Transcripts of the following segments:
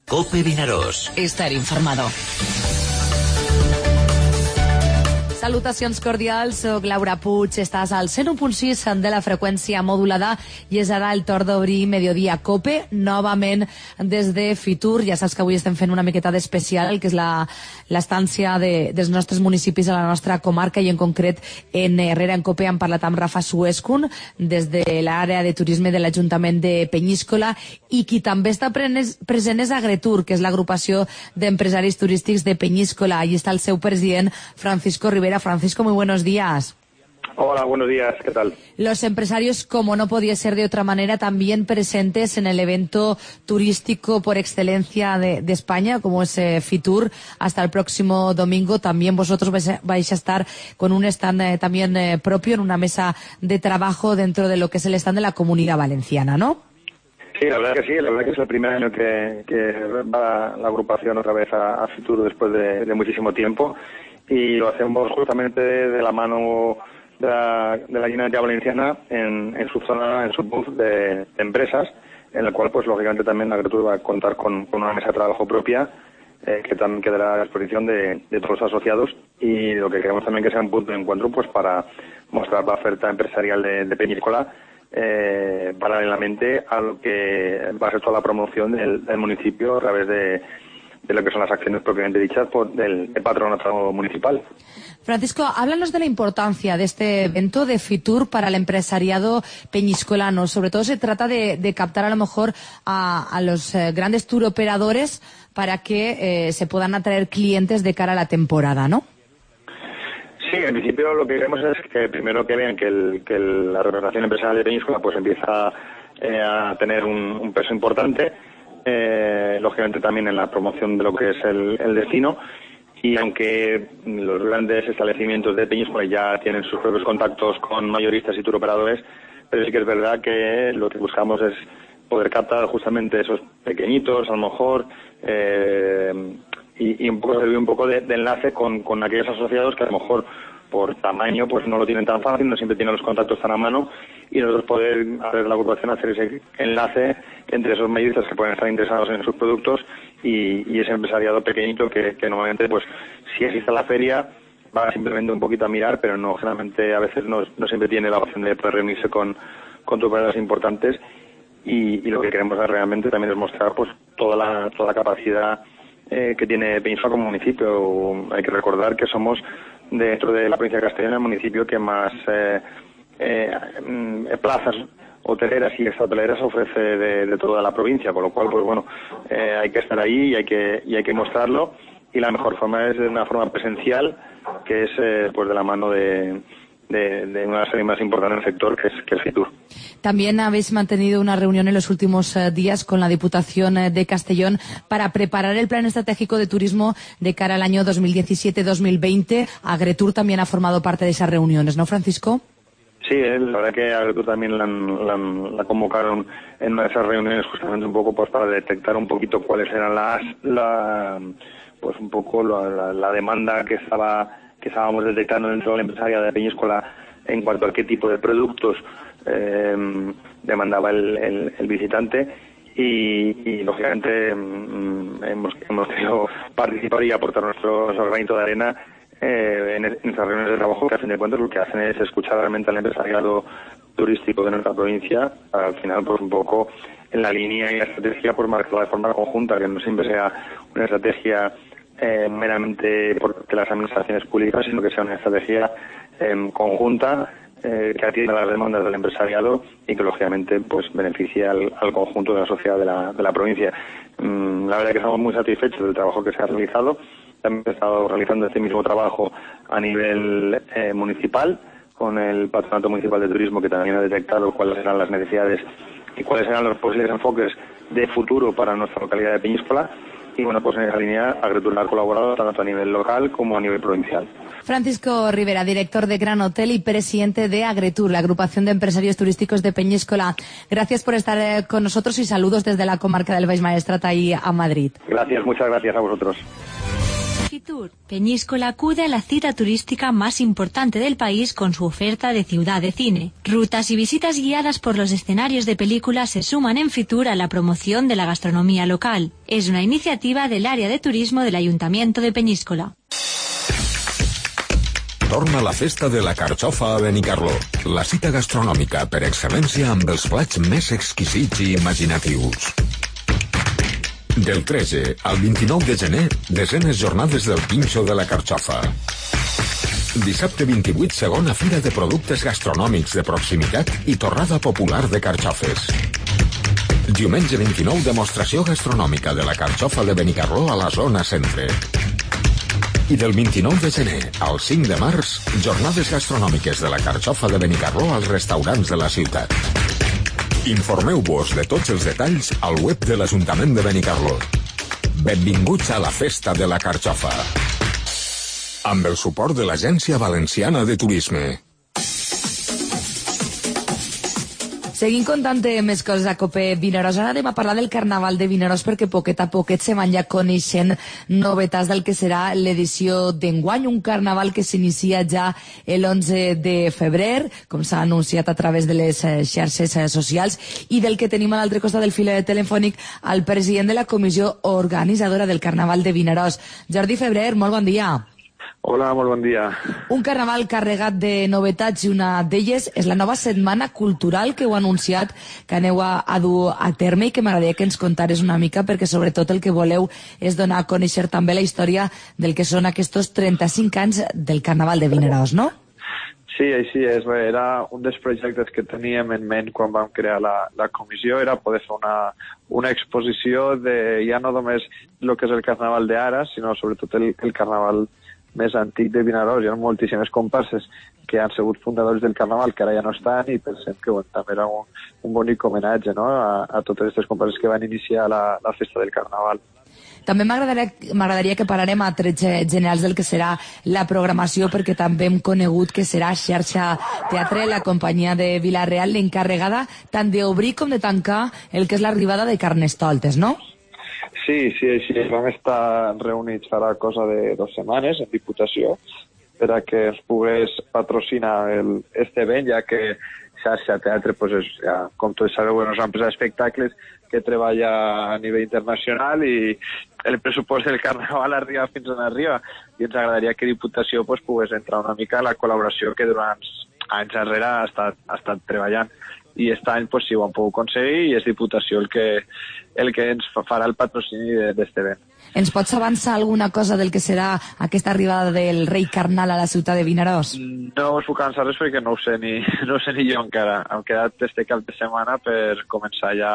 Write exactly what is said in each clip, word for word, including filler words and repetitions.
COPE Vinaròs. Estar informado. Salutacions cordials, soc Laura Puig, estàs al cent u punt sis de la freqüència modulada i és ara el torn d'obrir Mediodía Cope, novament des de Fitur. Ja saps que avui estem fent una miqueta d'especial, que és la l'estància de, dels nostres municipis a la nostra comarca i en concret en Herrera en Cope hem parlat amb Rafa Suescun des de l'àrea de turisme de l'Ajuntament de Peñíscola i qui també està present és Agretur, que és l'agrupació d'empresaris turístics de Peñíscola. Allí està el seu president, Francisco Rivera. Francisco, muy buenos días. Hola, buenos días, ¿qué tal? Los empresarios, como no podía ser de otra manera, también presentes en el evento turístico por excelencia de, de España, como es eh, Fitur, hasta el próximo domingo. También vosotros vais a, vais a estar con un stand eh, también eh, propio, en una mesa de trabajo dentro de lo que es el stand de la Comunidad Valenciana, ¿no? Sí, la verdad que sí, la verdad que es el primer año que, que va la agrupación otra vez a, a Fitur después de, de muchísimo tiempo. Y lo hacemos justamente de la mano de la, de la Generalitat Valenciana en, en su zona, en su booth de, de empresas, en el cual, pues, lógicamente también Agretur va a contar con, con una mesa de trabajo propia, eh, que también quedará a la disposición de, de todos los asociados, y lo que queremos también que sea un punto de encuentro, pues, para mostrar la oferta empresarial de, de Peñíscola, eh, paralelamente a lo que va a ser toda la promoción del, del municipio a través de de lo que son las acciones propiamente dichas por del, del patronato municipal. Francisco, háblanos de la importancia de este evento de Fitur para el empresariado peñiscolano. Sobre todo se trata de, de captar a lo mejor a, a los eh, grandes tour operadores para que eh, se puedan atraer clientes de cara a la temporada, ¿no? Sí, en principio lo que queremos es que primero que vean que, el, que el, la representación empresarial de Peñíscola pues empieza eh, a tener un, un peso importante. Eh, lógicamente también en la promoción de lo que es el, el destino, y aunque los grandes establecimientos de Peñíscola ya tienen sus propios contactos con mayoristas y tour operadores, pero sí que es verdad que lo que buscamos es poder captar justamente esos pequeñitos, a lo mejor, eh, y, y un poco servir un poco de, de enlace con, con aquellos asociados que a lo mejor por tamaño pues no lo tienen tan fácil, no siempre tienen los contactos tan a mano, y nosotros poder hacer la agrupación, hacer ese enlace entre esos mayoristas que pueden estar interesados en sus productos y, y ese empresariado pequeñito que, que normalmente pues si existe la feria va simplemente un poquito a mirar, pero no generalmente a veces no, no siempre tiene la opción de poder reunirse con, con turoperadores importantes, y, y lo que queremos realmente también es mostrar pues toda la, toda la capacidad eh, que tiene Peñíscola como municipio. Hay que recordar que somos dentro de la provincia de Castellón el municipio que más eh, eh, plazas hoteleras y extrahoteleras ofrece de, de toda la provincia, con lo cual pues bueno, eh, hay que estar ahí y hay que y hay que mostrarlo, y la mejor forma es de una forma presencial, que es eh, pues de la mano de De, de una de las series más importantes del sector, que es, que es Fitur. También habéis mantenido una reunión en los últimos uh, días con la Diputación uh, de Castellón para preparar el plan estratégico de turismo de cara al año dos mil diecisiete dos mil veinte. Agretur también ha formado parte de esas reuniones, ¿no, Francisco? Sí, la verdad que Agretur también la, la, la convocaron en una de esas reuniones justamente un poco pues para detectar un poquito cuáles eran las, la, pues un poco la, la, la demanda que estaba que estábamos detectando dentro de la empresaria de Peñíscola en cuanto a qué tipo de productos eh, demandaba el, el, el visitante, y, y lógicamente mm, hemos, hemos querido participar y aportar nuestro, nuestro granito de arena eh, en, en estas reuniones de trabajo, que a fin de cuentas lo que hacen es escuchar realmente al empresariado turístico de nuestra provincia, al final pues un poco en la línea y la estrategia pues marcada de forma conjunta, que no siempre sea una estrategia Eh, meramente porque las administraciones públicas, sino que sea una estrategia eh, conjunta eh, que atienda las demandas del empresariado y que lógicamente pues beneficie al, al conjunto de la sociedad de la, de la provincia. Mm, la verdad que estamos muy satisfechos del trabajo que se ha realizado. También he estado realizando este mismo trabajo a nivel eh, municipal con el Patronato Municipal de Turismo, que también ha detectado cuáles eran las necesidades y cuáles eran los posibles enfoques de futuro para nuestra localidad de Peñíscola. Y bueno, pues en esa línea Agretur ha colaborado tanto a nivel local como a nivel provincial. Francisco Rivera, director de Gran Hotel y presidente de Agretur, la agrupación de empresarios turísticos de Peñíscola. Gracias por estar con nosotros y saludos desde la comarca del Baix Maestrat y a Madrid. Gracias, muchas gracias a vosotros. Fitur, Peñíscola acude a la cita turística más importante del país con su oferta de ciudad de cine. Rutas y visitas guiadas por los escenarios de películas se suman en Fitur a la promoción de la gastronomía local. Es una iniciativa del área de turismo del Ayuntamiento de Peñíscola. Torna la festa de la carxofa a Benicarló. La cita gastronòmica per excel·lència amb els plats més exquisits i imaginatius. Del tretze al vint-i-nou de gener, desenes jornades del Pinxo de la Carxofa. Dissabte vint-i-vuit, segona fira de productes gastronòmics de proximitat i torrada popular de carxofes. Diumenge vint-i-nou, demostració gastronòmica de la carxofa de Benicarló a la zona centre. I del vint-i-nou de gener al cinc de març, jornades gastronòmiques de la carxofa de Benicarló als restaurants de la ciutat. Informeu-vos de tots els detalls al web de l'Ajuntament de Benicarló. Benvinguts a la Festa de la Carxofa. Amb el suport de l'Agència Valenciana de Turisme. Seguim contant més coses a Cope Vinaròs. Ara anem a parlar del Carnaval de Vinaròs perquè poquet a poquet se van ja coneixent novetats del que serà l'edició d'enguany, un carnaval que s'inicia ja l'onze de febrer, com s'ha anunciat a través de les xarxes socials, i del que tenim a l'altre costat del fil telefònic al president de la comissió organitzadora del Carnaval de Vinaròs. Jordi Febrer, molt bon dia. Hola, molt bon dia. Un carnaval carregat de novetats i una d'elles és la nova setmana cultural que heu anunciat que aneu a, a dur a terme i que m'agradaria que ens contares una mica perquè sobretot el que voleu és donar a conèixer també la història del que són aquests trenta-cinc anys del Carnaval de Vinaròs, no? Sí, així és. Bé, era un dels projectes que teníem en ment quan vam crear la, la comissió, era poder fer una, una exposició de ja no només el que és el Carnaval d'ara, sinó sobretot el, el Carnaval més antic de Vinaròs. Hi ha moltíssimes comparses que han sigut fundadors del Carnaval, que ara ja no estan, i pensem que bueno, també era un, un bonic homenatge, no?, a, a totes aquestes comparses que van iniciar la, la festa del Carnaval. També m'agradaria que pararem a trets generals del que serà la programació, perquè també hem conegut que serà Xarxa Teatre, la companyia de Vila-real, l'encarregada tant d'obrir com de tancar el que és l'arribada de Carnestoltes, no? Sí, sí, sí. Vam estar reunits farà cosa de dues setmanes en Diputació per a que ens pogués patrocinar el, este event, ja que Xarxa Teatre, pues és, ja, com tots sabeu, és una empresa d'espectacles que treballa a nivell internacional i el pressupost del Carnaval arriba fins on arriba, i ens agradaria que Diputació pues, pogués entrar una mica en la col·laboració que durant anys enrere ha estat, ha estat treballant. I aquest any pues, sí ho han pogut aconseguir i és Diputació el que, el que ens farà el patrocini d'aquest event. Ens pots avançar alguna cosa del que serà aquesta arribada del rei carnal a la ciutat de Vinaròs? No us puc avançar res perquè no ho sé ni, no ho sé ni jo encara. Hem quedat este cap de setmana per començar ja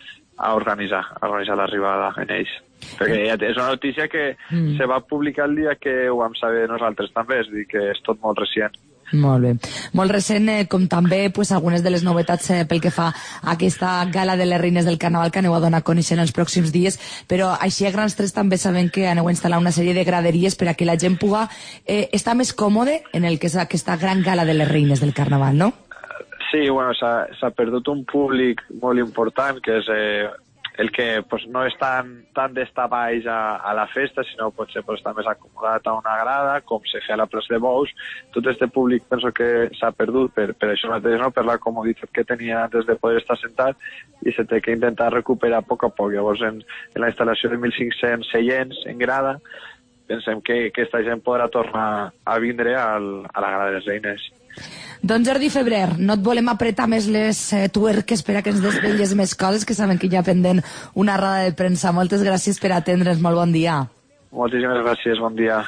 a organitzar, a organitzar l'arribada en ells. Perquè ja és una notícia que mm. se va publicar el dia que ho vam saber nosaltres també, és a dir, que és tot molt recient. Molt bé. Molt recent, eh, com també pues, algunes de les novetats eh, pel que fa a aquesta gala de les reines del Carnaval que aneu a donar a conèixer en els pròxims dies, però així a grans trets també sabem que aneu a instal·lar una sèrie de graderies per a que la gent pugui eh, estar més còmode en el que és aquesta gran gala de les reines del Carnaval, no? Sí, bueno, s'ha perdut un públic molt important que és eh, el que pues, no és tan, tan d'estar baix a, a la festa, sinó potser pues, estar més acomodat a una grada, com se feia a la plaça de Bous. Tot aquest públic penso que s'ha perdut per, per això mateix, no? Per la comoditat que tenia antes de poder estar sentat, i se té que intentar recuperar a poc a poc. Llavors, en, en la instal·lació de mil cinc-cents seients en grada, pensem que, que aquesta gent podrà tornar a vindre al, a la grada de les reines. Doncs Jordi Febrer, no et volem apretar més les eh, tuerques per a que ens desvelles més coses, que saben que ja pendent una roda de premsa. Moltes gràcies per atendre'ns, molt bon dia. Moltíssimes gràcies, bon dia.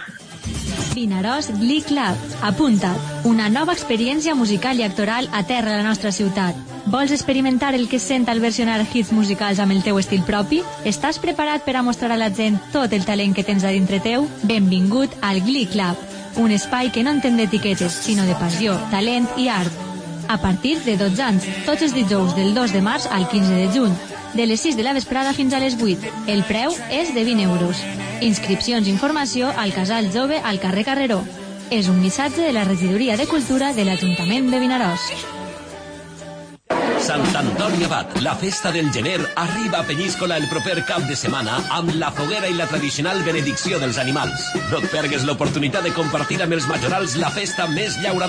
Vinaròs Glee Club. Apunta't. Una nova experiència musical i actoral a terra a la nostra ciutat. Vols experimentar el que sent al versionar hits musicals amb el teu estil propi? Estàs preparat per a mostrar a la gent tot el talent que tens a dintre teu? Benvingut al Glee Club. Un espai que no entén d'etiquetes, sinó de passió, talent i art. A partir de dotze anys, tots els dijous del dos de març al quinze de juny, de les sis de la vesprada fins a les vuit. El preu és de vint euros. Inscripcions i informació al Casal Jove al carrer Carreró. És un missatge de la Regidoria de Cultura de l'Ajuntament de Vinaròs. Sant Antoni Abat, la festa del gener, arriba a Penyíscola el proper cap de setmana amb la foguera i la tradicional benedicció dels animals. No et pergues l'oportunitat de compartir amb els majorals la festa més llauradora.